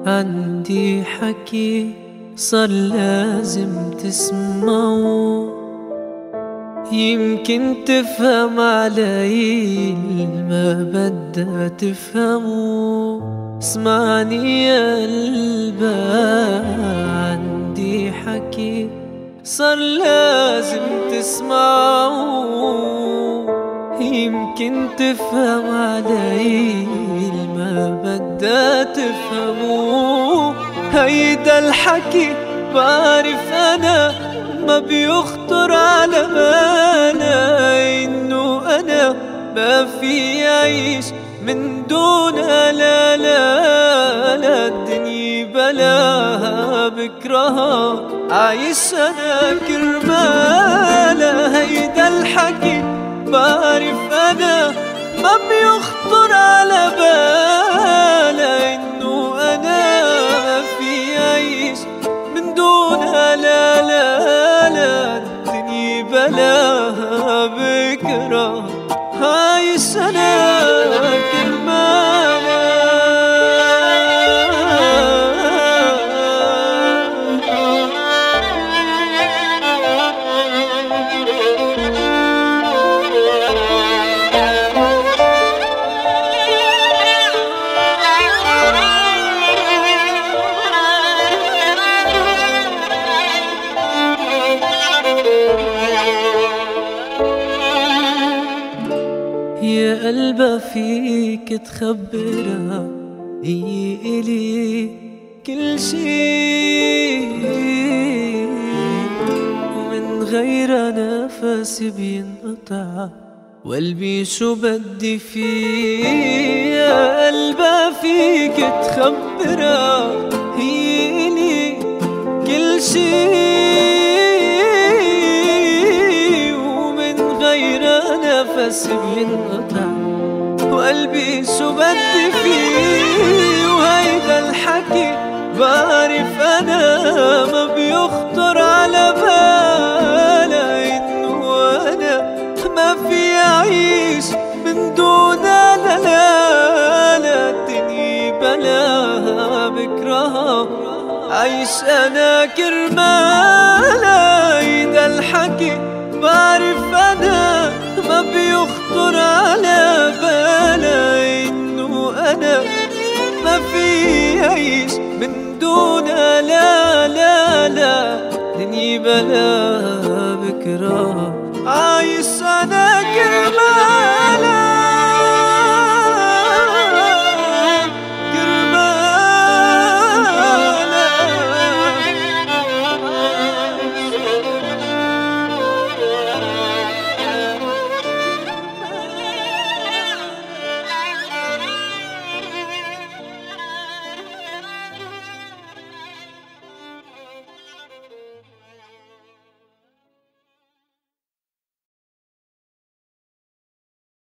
عندي حكي صار لازم تسمعه، يمكن تفهم علي ما بدها تفهمه. اسمعني يا قلبي، عندي حكي صار لازم تسمعه، يمكن تفهم علي ما بدها تفهمه. هيدا الحكي بعرف أنا ما بيخطر على بالي، إنه أنا ما في أعيش من دونها. لا لا لا، الدنيا بلاها بكرهها، عايش أنا كرمالها. هيدا الحكي بعرف أنا ما بيخطر على بالي، إنه أنا ما في أعيش من دونها. لا لا لا، الدنيا بلاها بكرة، عايش أنا كرمالها. يا قلبها فيك تخبرها هي إلي كل شي، ومن غيرها نفسي بينقطع وقلبي شو بدي فيه. يا قلبها فيك تخبرها هي إلي كل شي، نفسي بينقطع وقلبي شو بدي فيه. وهيدا الحكي بعرف أنا ما بيخطر على بالي، إنه أنا ما في أعيش من دونها. لا لا لا، الدنيا بلاها بكرهها، عايش أنا كرمالها. هيدا الحكي بعرف أنا ما بيخطر على بالي، إنه أنا ما في أعيش من دونها. لا لا لا، دنيا بلاها بكرة، عايش أنا كرمالها.